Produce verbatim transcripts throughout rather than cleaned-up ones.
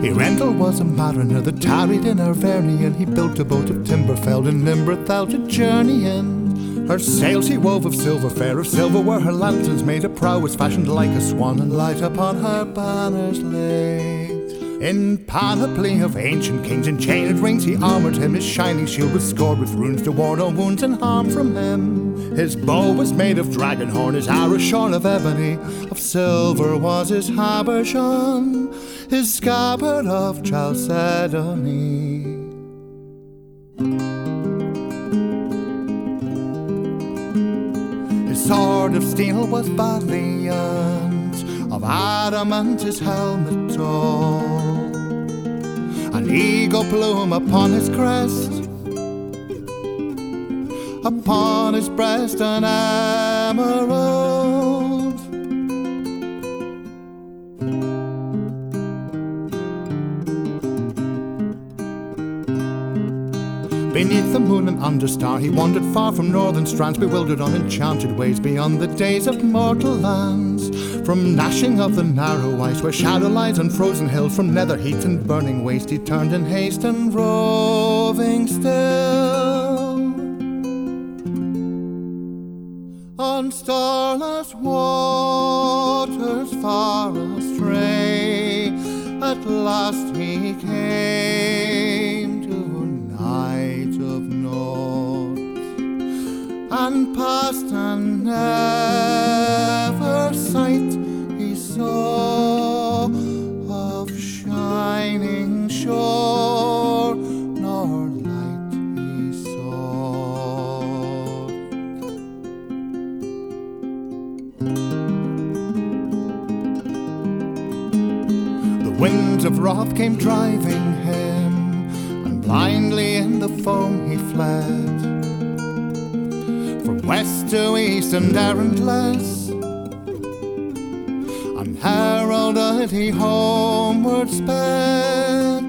Earendel was a mariner that tarried in Arvernian. He built a boat of timber felled in Limberthal to journey in. Her sails he wove of silver, fair of silver were her lanterns made. Her prow was fashioned like a swan, and light upon her banners laid. In panoply of ancient kings and chained rings he armoured him. His shining shield was scored with runes to ward all wounds and harm from him. His bow was made of dragon horn, his arrow shorn of ebony. Of silver was his habergeon, his scabbard of chalcedony. His sword of steel was valiant, of adamant his helmet tall. An eagle plume upon his crest, upon his breast an emerald. Beneath the moon and under star he wandered far from northern strands, bewildered on enchanted ways beyond the days of mortal lands. From gnashing of the narrow ice where shadow lies on frozen hills, from nether heat and burning waste he turned in haste and roving still. On starless waters far astray, at last he came to night of naught, and past and never sight he saw of shining shore, nor light he saw. The winds of wrath came driving him, and blindly in the foam he fled. From west to east and errandless, unheralded he homeward sped.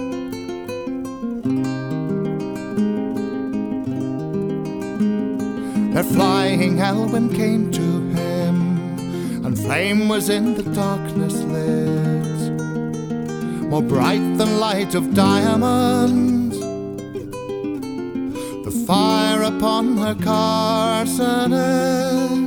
Their flying Elwyn came to him, and flame was in the darkness lit, more bright than light of diamond, the fire upon her carcanet.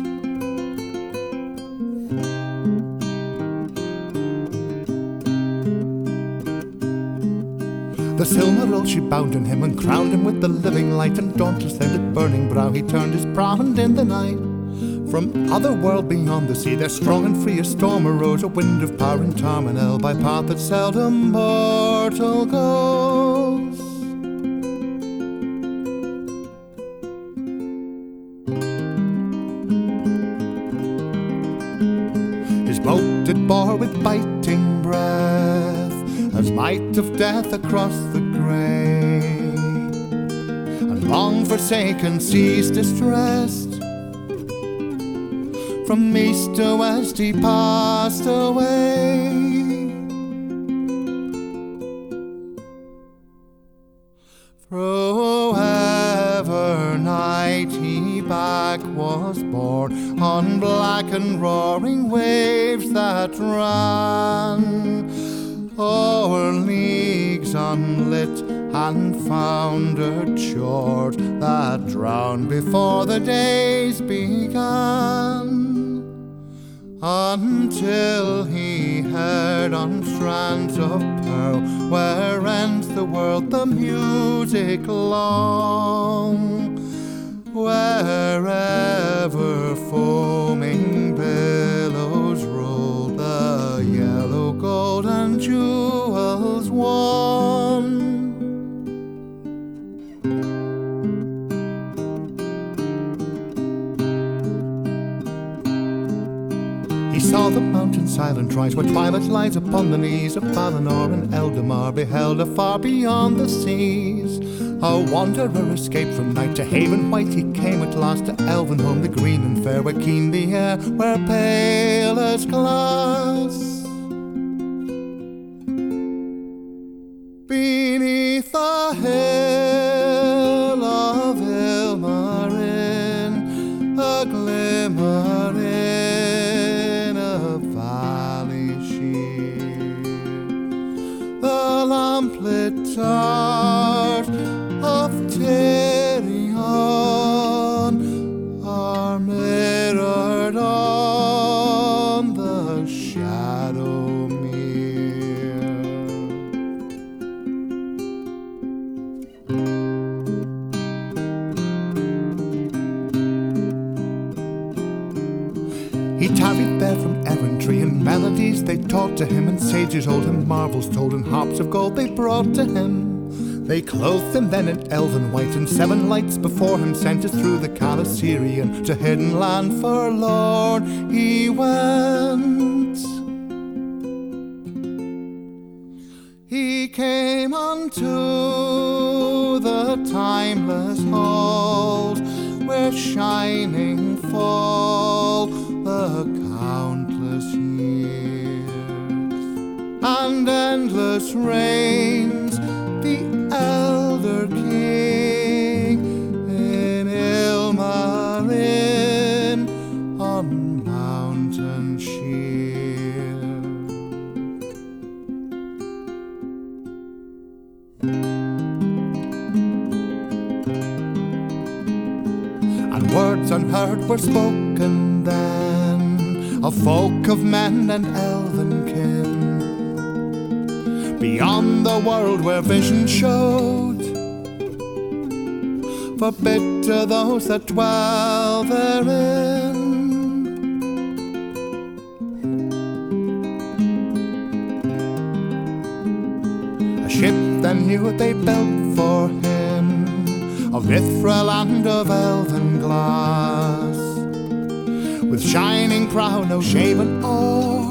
The Silmaril she bound in him and crowned him with the living light, and dauntless then with burning brow he turned his prow, and in the night from other world beyond the sea there strong and free a storm arose, a wind of power in Tarmanel by path that seldom mortal goes. His boat it bore with biting breath as might of death across the grey, and long forsaken seas distressed, from east to west he passed away. Through ever night he back was borne, on black and roaring waves that ran o'er leagues unlit and foundered shores that drowned before the days began, until he heard on strands of pearl where ends the world the music long, wherever foaming billows roll the yellow gold and jewels won. He saw the mountain silent rise where twilight lies upon the knees of Valinor, and Eldamar beheld afar beyond the seas. A wanderer escaped from night, to haven white he came at last, to Elvenhome the green and fair, where keen the air, where pale as glass. Beneath the hill of Ilmarin, a glimmer in a valley sheer, stars of Tyrion are mirrored on the shadow mere. He tarried there from errantry, and melodies they taught to him, and sages told him marvels told, and harps of gold they brought to him. They clothed him then in elven white, and seven lights before him sent us through the Calasirian to hidden land forlorn he went. He came unto the timeless halls where shining fall the countless years, and endless reigns the elder king in Ilmarinen on mountain sheer. And words unheard were spoken then of folk of men and elven kin, beyond the world where vision showed, forbid to those that dwell therein. A ship then new they built for him, of mithril and of elven glass, with shining prow, no shaven oar,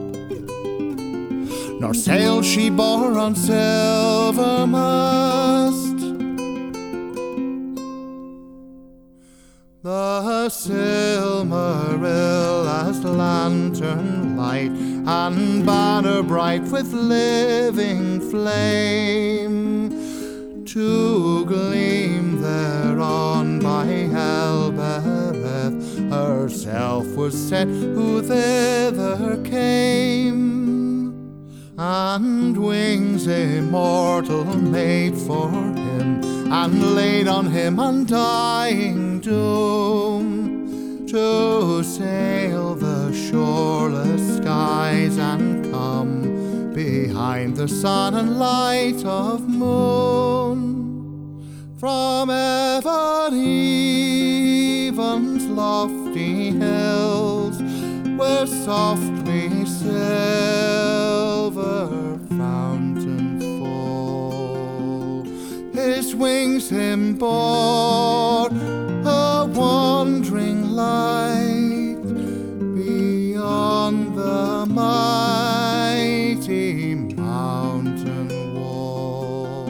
nor sail she bore on silver mast. The Silmaril as lantern light, and banner bright with living flame, to gleam thereon by Helbereth herself was set who thither came, and wings immortal made for him, and laid on him undying doom, to sail the shoreless skies and come behind the sun and light of moon, from ever Even's lofty hills where softly silver fountains fall. His wings him bore a wandering light beyond the mighty mountain wall.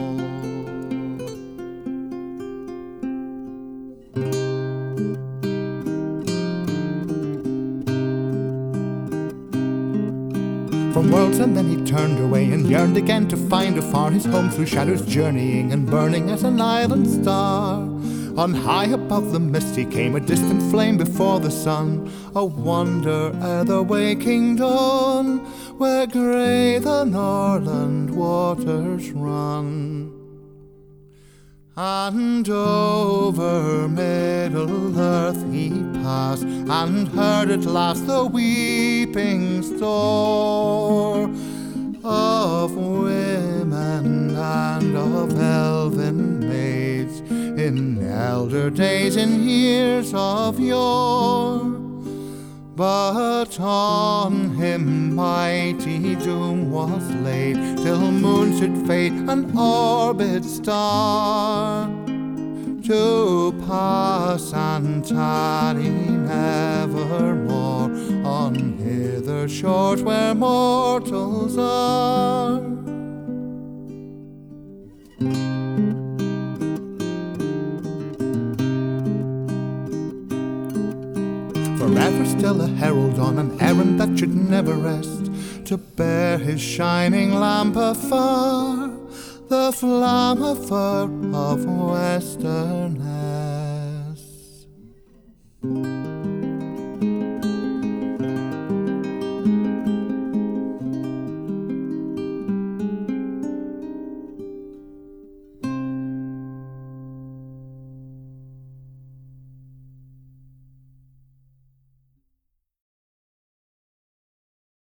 From worlds and then he turned away, and yearned again to find afar his home through shadows journeying, and burning as an island star. On high above the mist he came, a distant flame before the sun, a wonder ere the waking dawn, where grey the Norland waters run. And over Middle Earth he passed, and heard at last the weeping store of women and of elven maids in elder days, in years of yore. But on him mighty doom was laid, till moon should fade and orbit star, to pass and tarry nevermore on hither shores where mortals are. Forever still a herald on an errand that should never rest, to bear his shining lamp afar, the Flammifer of Westernesse.